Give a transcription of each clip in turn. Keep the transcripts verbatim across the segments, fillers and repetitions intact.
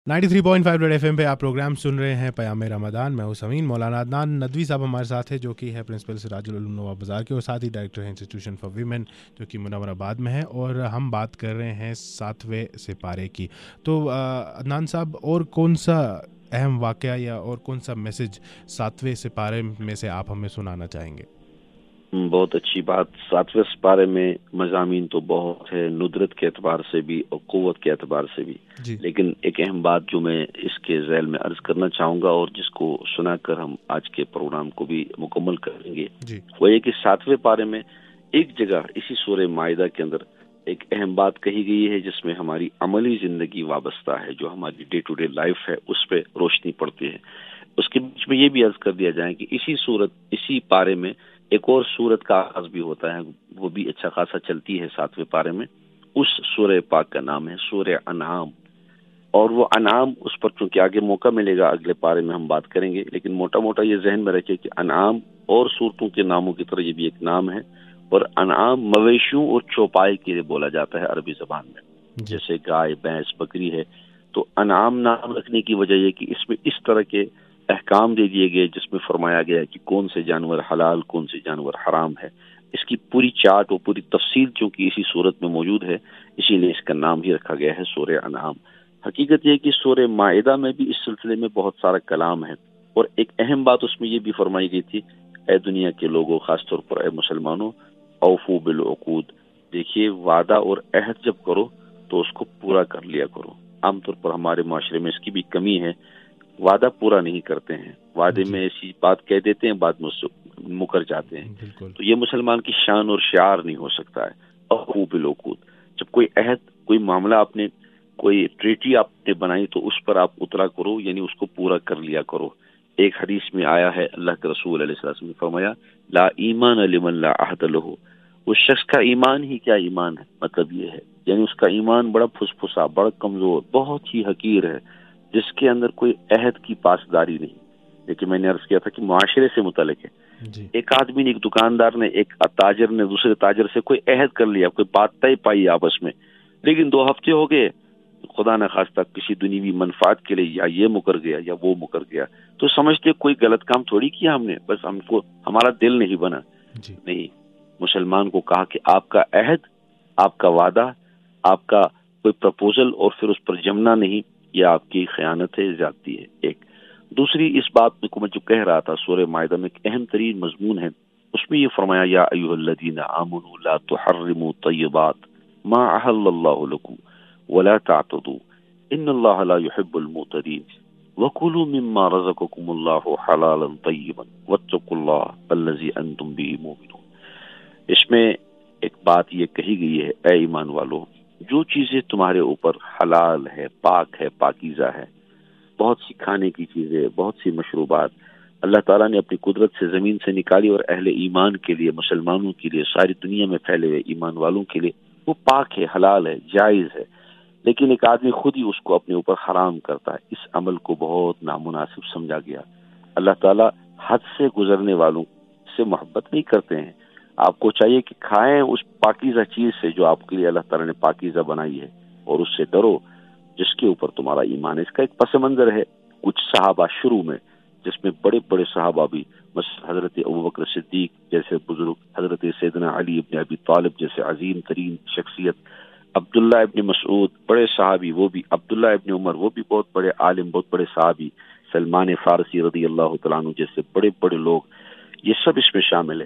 Ninety three point five red FM पे आप programme सुन रहे हैं पयाम रमदान। मैं हूं समीन। मौलाना अदनान नदवी साहब हमारे साथ हैं, जो कि है प्रिंसिपल सिराजुल उलूम नवाब बाज़ार के, और साथ ही डायरेक्टर हैं इंस्टीट्यूशन फॉर वीमेन, जो कि मुनव्वराबाद में है। और हम बात कर रहे हैं सातवें सिपारे की। तो अदनान साहब, और कौन सा अहम वाक़या या और कौन सा मैसेज सातवें सिपारे में से आप हमें सुनाना चाहेंगे? बहुत अच्छी बात। सातवें सिपारे में मज़ामीन तो बहुत है, नुदरत के एतबार से भी और क़ुव्वत के एतबार से भी, लेकिन एक अहम बात जो मैं इसके ज़ैल में अर्ज़ करना चाहूँगा और जिसको सुनाकर हम आज के प्रोग्राम को भी मुकम्मल करेंगे, वो ये कि सातवें पारे में एक जगह इसी सूरह माइदा के अंदर एक अहम बात कही गई है जिसमें हमारी अमली ज़िंदगी वाबस्ता है, जो हमारी डे टू डे लाइफ है उस पर रोशनी पड़ती है। उसके बीच में ये भी अर्ज़ कर दिया जाए कि इसी सूरत इसी पारे में एक और सूरत का आगाज भी होता है, वो भी अच्छा खासा चलती है सातवें पारे में। उस सूरह पाक का नाम है सूरह अनआम, और वो अनआम उस पर चूंकि आगे मौका मिलेगा अगले पारे में हम बात करेंगे, लेकिन मोटा मोटा ये जहन में रखे कि अनआम और सूरतों के नामों की तरह ये भी एक नाम है। और अनआम मवेशियों और चौपाई के लिए बोला जाता है अरबी जबान में, जैसे गाय भैंस बकरी है। तो अनआम नाम रखने की वजह यह कि इसमें इस तरह के अहकाम दे दिए गए जिसमें फरमाया गया है कि कौन से जानवर हलाल कौन से जानवर हराम है। इसकी पूरी चार्ट और पूरी तफसील चूंकि इसी सूरत में मौजूद है, इसीलिए इसका नाम ही रखा गया है सूरह अनआम। हकीकत यह कि सूरह माइदा में भी इस सिलसिले में बहुत सारा कलाम है, और एक अहम बात उसमें यह भी फरमाई गई थी, ए दुनिया के लोगों, खासतौर पर ए मुसलमानों, औफू बिल उकूद, देखिए वादा और अहद जब करो तो उसको पूरा कर लिया करो। आमतौर पर हमारे माशरे में इसकी भी कमी है, वादा पूरा नहीं करते हैं, वादे में ऐसी बात कह देते हैं, बाद में मुकर जाते हैं। तो ये मुसलमान की शान और शियार नहीं हो सकता है। औफू बिल उकूद, जब कोई अहद कोई मामला आपने कोई ट्रीटी आपने बनाई तो उस पर आप उतरा करो, यानी उसको पूरा कर लिया करो। एक हदीस में आया है, अल्लाह के रसूल अलैहि सल्लम ने फरमाया, ला ईमान लिमन ला अहद लहू, उस शख्स का ईमान ही क्या ईमान है। मतलब ये है, यानी उसका ईमान बड़ा फुसफुसा, बड़ा कमजोर, बहुत ही हकीर है, जिसके अंदर कोई अहद की पासदारी नहीं। लेकिन मैंने अर्ज किया था कि मुआशरे से मुतल्लिक है। एक आदमी ने, एक दुकानदार ने, एक ताजर ने दूसरे ताजर से कोई अहद कर लिया, कोई बात तय पाई आपस में, लेकिन दो हफ्ते हो गए, खुदा न खास्ता किसी दुनियावी मनफात के लिए या ये मुकर गया या वो मुकर गया, तो समझते कोई गलत काम थोड़ी किया हमने, बस हमको हमारा दिल नहीं बना। नहीं, मुसलमान को कहा कि आपका अहद, आपका वादा, आपका कोई प्रपोजल और फिर उस पर जमना नहीं, यह आपकी खयानत है, ज्यादती है। एक दूसरी इस बात को मैं जो कह रहा था, सूरह माइदा में एक अहम तरीन मजमून है, उसमें ये फरमाया, या अय्युहल्लज़ीना आमनू ला तुहर्रिमू तय्यिबात मा अहल्लल्लाहु लकुम वला तातदू इन्नल्लाहा ला युहिब्बुल मुअतदीन वकुलू मिम्मा रज़क़कुमुल्लाहु हलालन तय्यिबन वत्तकुल्लाह अल्लज़ी अंतुम बिही मुमिनून। इसमें एक बात ये कही गई है, ऐ ईमान वालों, जो चीजें तुम्हारे ऊपर हलाल है, पाक है, पाकीज़ा है, बहुत सी खाने की चीजें, बहुत सी मशरूबात अल्लाह ताला ने अपनी कुदरत से जमीन से निकाली और अहले ईमान के लिए, मुसलमानों के लिए, सारी दुनिया में फैले हुए ईमान वालों के लिए वो पाक है, हलाल है, जायज है। लेकिन एक आदमी खुद ही उसको अपने ऊपर हराम करता है। इस अमल को बहुत नामुनासिब समझा गया। अल्लाह ताला हद से गुजरने वालों से मोहब्बत नहीं करते हैं। आपको चाहिए कि खाएं उस पाकीज़ा चीज से जो आपके लिए अल्लाह ताला ने पाकीज़ा बनाई है, और उससे डरो जिसके ऊपर तुम्हारा ईमान है। इसका एक पस मंजर है, कुछ सहाबा शुरू में, जिसमें बड़े बड़े सहाबा भी, हजरत अबू बकर सिद्दीक जैसे बुजुर्ग, हजरत सैयदना अली इब्न अबी तालिब जैसे अजीम तरीन शख्सियत, अब्दुल्ला इब्न मसऊद बड़े सहाबी, वो भी अब्दुल्ला इब्न उमर वो भी बहुत बड़े आलिम, बहुत बड़े सहाबी, सलमान फारसी रदी अल्लाह तआला अन्हु जैसे बड़े बड़े लोग, ये सब इसमें शामिल है।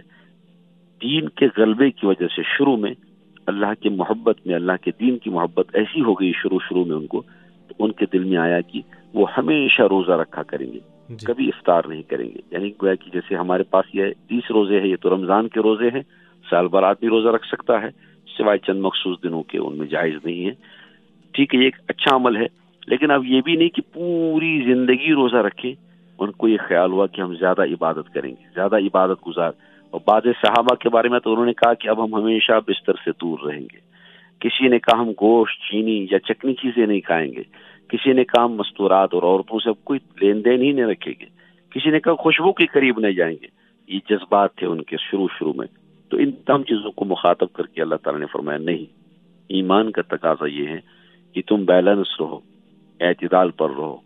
दीन के गलबे की वजह से शुरू में अल्लाह की मोहब्बत में, अल्लाह के दीन की मोहब्बत ऐसी हो गई शुरू शुरू में उनको, तो उनके दिल में आया कि वो हमेशा रोजा रखा करेंगे, कभी इफ्तार नहीं करेंगे। यानी गोया कि जैसे हमारे पास ये तीस रोजे हैं, ये तो रमजान के रोजे हैं, साल भर आदमी रोजा रख सकता है, सिवाय चंद मखसूस दिनों के, उनमें जायज नहीं है। ठीक है, ये एक अच्छा अमल है, लेकिन अब ये भी नहीं कि पूरी जिंदगी रोजा रखें। उनको ये ख्याल हुआ कि हम ज्यादा इबादत करेंगे, ज्यादा इबादत गुजार। और बाद सहाबा के बारे में तो उन्होंने कहा कि अब हम हमेशा बिस्तर से दूर रहेंगे। किसी ने कहा हम गोश्त, चीनी या चटनी चीजें नहीं खाएंगे, किसी ने कहा हम मस्तूरात और औरतों से कोई लेन देन ही नहीं रखेंगे, किसी ने कहा खुशबू के करीब नहीं जाएंगे। ये जज्बात थे उनके शुरू शुरू में। तो इन तमाम चीजों को मुखातब करके अल्लाह ताला ने फरमाया, नहीं, ईमान का तकाजा ये है कि तुम बैलेंस रहो, اعتدال پر رہو,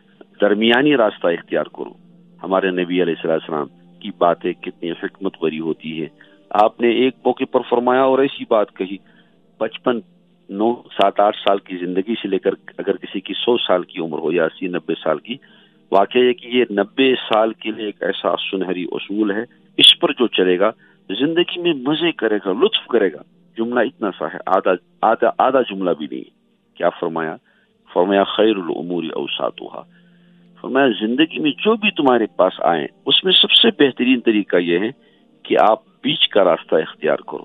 درمیانی راستہ اختیار کرو. ہمارے نبی علیہ السلام کی باتیں کتنی حکمت بری ہوتی ہے. آپ نے ایک موقع پر فرمایا اور ایسی بات کہی, بچپن نو سات آٹھ سال کی زندگی سے لے کر اگر کسی کی سو سال کی عمر ہو یا اسی نبے سال کی, واقع ہے کہ یہ نبے سال کے لیے ایک ایسا سنہری اصول ہے, اس پر جو چلے گا زندگی میں مزے کرے گا, لطف کرے گا. جملہ اتنا سا ہے, آدھا آدھا آدھا جملہ بھی نہیں. کیا فرمایا؟ فرمایا خیر الامور اوساطها. فرمایا زندگی میں جو بھی تمہارے پاس آئیں اس میں سب سے بہترین طریقہ یہ ہے کہ آپ بیچ کا راستہ اختیار کرو.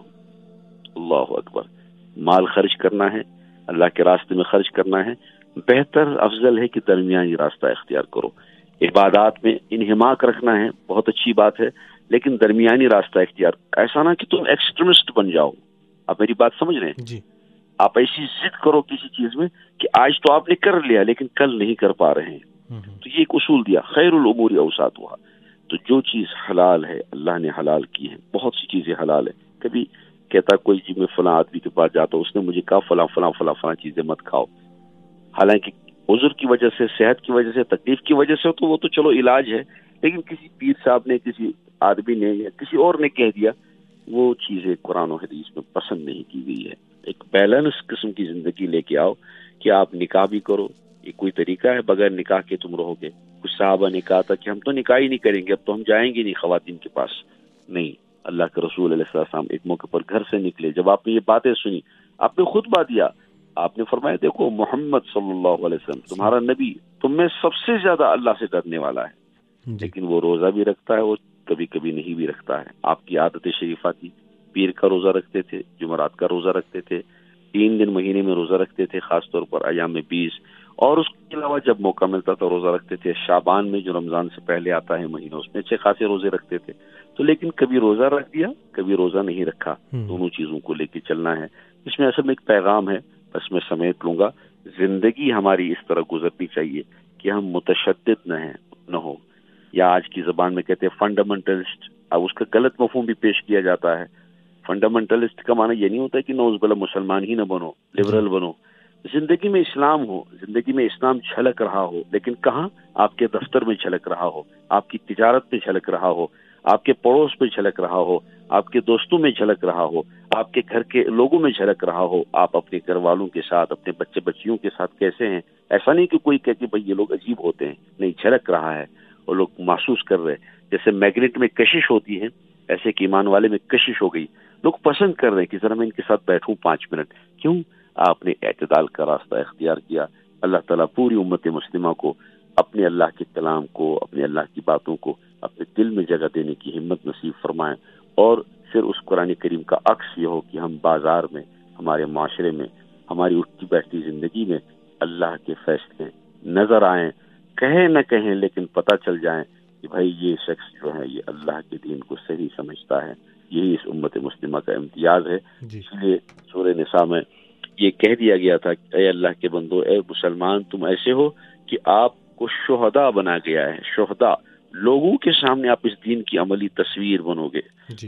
اللہ اکبر. مال خرچ کرنا ہے, اللہ کے راستے میں خرچ کرنا ہے, بہتر افضل ہے کہ درمیانی راستہ اختیار کرو. عبادات میں انہماک رکھنا ہے, بہت اچھی بات ہے, لیکن درمیانی راستہ اختیار. ایسا نہ کہ تم ایکسٹریمسٹ بن جاؤ. آپ میری بات سمجھ رہے ہیں؟ جی. آپ ایسی ضد کرو کسی چیز میں کہ آج تو آپ نے کر لیا لیکن کل نہیں کر پا رہے ہیں. تو یہ ایک اصول دیا, خیر الامور اوساطها. تو جو چیز حلال ہے اللہ نے حلال کی ہے, بہت سی چیزیں حلال ہے. کبھی کہتا کوئی جی میں فلاں آدمی کے پاس جاتا ہوں, اس نے مجھے کہا فلاں فلاں فلاں فلاں چیزیں مت کھاؤ, حالانکہ عذر کی وجہ سے, صحت کی وجہ سے, تکلیف کی وجہ سے تو وہ تو چلو علاج ہے, لیکن کسی پیر صاحب نے, کسی آدمی نے یا کسی اور نے کہہ دیا, وہ چیزیں قرآن و حدیث میں پسند نہیں کی گئی ہے. ایک بیلنس قسم کی زندگی لے کے آؤ کہ آپ نکاح بھی کرو. یہ کوئی طریقہ ہے بغیر نکاح کے تم رہو گے؟ کچھ صحابہ نے کہا تھا کہ ہم تو نکاح ہی نہیں کریں گے, اب تو ہم جائیں گے نہیں خواتین کے پاس. نہیں, اللہ کے رسول علیہ السلام ایک موقع پر گھر سے نکلے, جب آپ نے یہ باتیں سنی آپ نے خطبہ دیا, آپ نے فرمایا دیکھو محمد صلی اللہ علیہ وسلم تمہارا نبی تم میں سب سے زیادہ اللہ سے ڈرنے والا ہے, لیکن وہ روزہ بھی رکھتا ہے, وہ کبھی کبھی نہیں بھی رکھتا ہے. آپ کی عادت شریفہ تھی, پیر کا روزہ رکھتے تھے, جمعرات کا روزہ رکھتے تھے, تین دن مہینے میں روزہ رکھتے تھے, خاص طور پر ایام بیس, اور اس کے علاوہ جب موقع ملتا تھا روزہ رکھتے تھے. شعبان میں جو رمضان سے پہلے آتا ہے مہینہ, اس میں اچھے خاصے روزے رکھتے تھے. تو لیکن کبھی روزہ رکھ دیا, کبھی روزہ نہیں رکھا. دونوں چیزوں کو لے کے چلنا ہے. اس میں اصل میں ایک پیغام ہے, بس میں سمیٹ لوں گا. زندگی ہماری اس طرح گزرنی چاہیے کہ ہم متشدد نہ ہیں نہ ہو, یا آج کی زبان میں کہتے ہیں فنڈامنٹلسٹ. اب اس کا غلط مفہوم بھی پیش کیا جاتا ہے. فنڈامنٹلسٹ کا معنی یہ نہیں ہوتا کہ نوز بلا مسلمان ہی نہ بنو, لبرل بنو. زندگی میں اسلام ہو, زندگی میں اسلام جھلک رہا ہو, لیکن کہاں؟ آپ کے دفتر میں جھلک رہا ہو, آپ کی تجارت میں جھلک رہا ہو, آپ کے پڑوس میں جھلک رہا ہو, آپ کے دوستوں میں جھلک رہا ہو, آپ کے گھر کے لوگوں میں جھلک رہا ہو. آپ اپنے گھر والوں کے ساتھ, اپنے بچے بچیوں کے ساتھ کیسے ہیں؟ ایسا نہیں کہ کوئی کہے کہ بھائی یہ لوگ عجیب ہوتے ہیں, نہیں, جھلک رہا ہے اور لوگ محسوس کر رہے. جیسے میگنیٹ میں کشش ہوتی ہے, ایسے کہ ایمان والے میں کشش ہو گئی. لوگ پسند کر رہے ہیں کہ ذرا میں ان کے ساتھ بیٹھوں پانچ منٹ. کیوں؟ آپ نے اعتدال کا راستہ اختیار کیا. اللہ تعالیٰ پوری امت مسلمہ کو اپنے اللہ کے کلام کو, اپنے اللہ کی باتوں کو اپنے دل میں جگہ دینے کی ہمت نصیب فرمائیں. اور پھر اس قرآن کریم کا عکس یہ ہو کہ ہم بازار میں, ہمارے معاشرے میں, ہماری اٹھتی بیٹھتی زندگی میں اللہ کے فیصلے نظر آئیں, کہیں نہ کہیں لیکن پتہ چل جائیں کہ بھائی یہ شخص جو ہے یہ اللہ کے دین کو صحیح سمجھتا ہے. یہی اس امت مسلمہ کا امتیاز ہے. اس لیے سورہ نساء میں یہ کہہ دیا گیا تھا کہ اے اللہ کے بندو, اے مسلمان, تم ایسے ہو کہ آپ کو شہداء بنا گیا ہے. شہداء, لوگوں کے سامنے آپ اس دین کی عملی تصویر بنو گے. جی,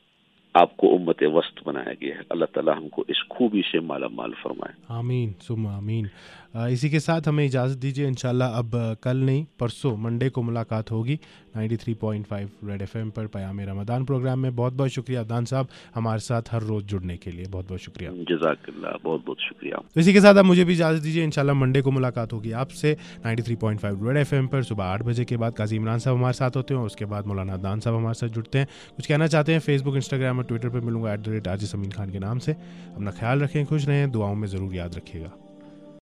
آپ کو امت وسط بنایا گیا ہے. اللہ تعالیٰ ہم کو اس خوبی سے مالا مال فرمائے. آمین ثم آمین. اسی کے ساتھ ہمیں اجازت دیجیے. انشاءاللہ اب کل نہیں پرسوں منڈے کو ملاقات ہوگی ninety three point five red F M پر پیام رمضان پروگرام میں. بہت بہت شکریہ عدنان صاحب ہمارے ساتھ ہر روز جڑنے کے لیے. بہت بہت شکریہ. جزاک اللہ, بہت بہت شکریہ. تو اسی کے ساتھ اب مجھے بھی اجازت دیجیے. انشاءاللہ منڈے کو ملاقات ہوگی آپ سے ninety three point five red F M پر صبح آٹھ بجے کے بعد. قاضی عمران صاحب ہمارے ساتھ ہوتے ہیں اور اس کے بعد مولانا عدنان صاحب ہمارے ساتھ جڑتے ہیں. کچھ کہنا چاہتے ہیں فیس بک, انسٹاگرام اور ٹویٹر پہ ملوں گا ایٹ دا ریٹ آج سمین خان کے نام سے. اپنا خیال رکھیں, خوش رہیں, دعاؤں میں ضرور یاد رکھیے گا.